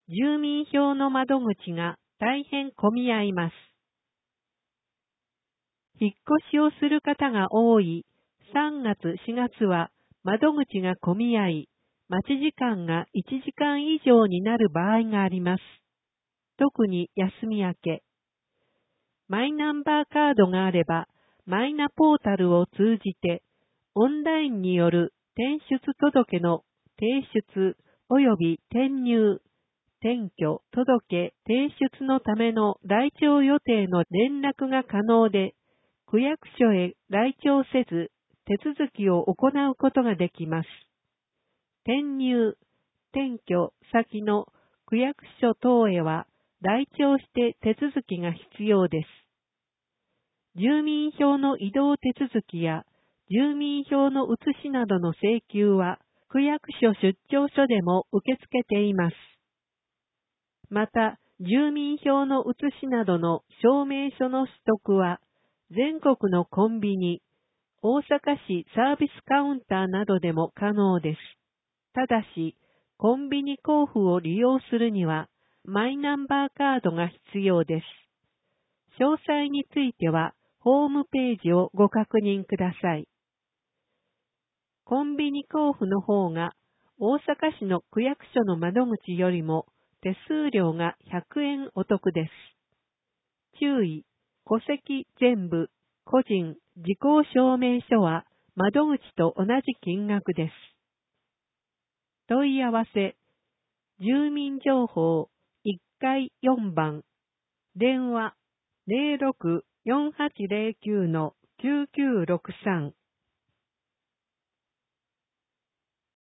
住民票の窓口が大変混み合います。引っ越しをする方が多い3月4月は窓口が混み合い、待ち時間が1時間以上になる場合があります。特に休み明け。マイナンバーカードがあれば、マイナポータルを通じて、オンラインによる転出届の提出及び転入、転居、届、提出のための来庁予定の連絡が可能で、区役所へ来庁せず手続きを行うことができます。転入、転居先の区役所等へは来庁して手続きが必要です。住民票の移動手続きや住民票の写しなどの請求は区役所出張所でも受け付けています。また、住民票の写しなどの証明書の取得は全国のコンビニ、大阪市サービスカウンターなどでも可能です。ただし、コンビニ交付を利用するにはマイナンバーカードが必要です。詳細についてはホームページをご確認ください。コンビニ交付の方が大阪市の区役所の窓口よりも手数料が100円お得です。注意、戸籍全部、個人、時効証明書は窓口と同じ金額です。問い合わせ、住民情報1階4番、電話 06-4809-9963